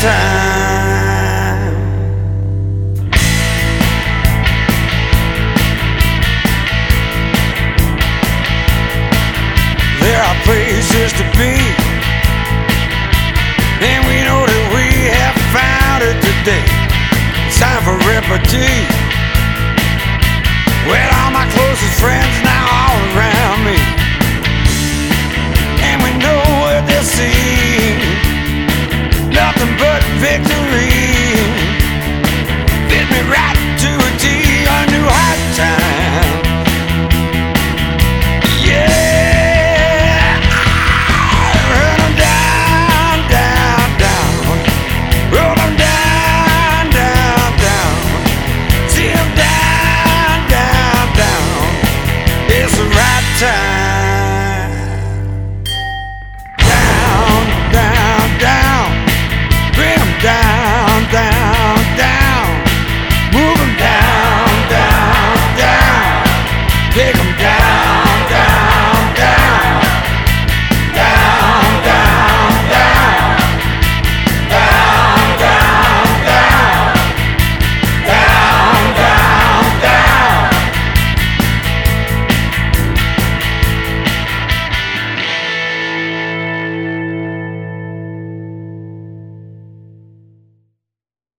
time. There are places to be, and we know that we have found it today. It's time for repartee, with all my closest friends now all around me, and we know what they'll see.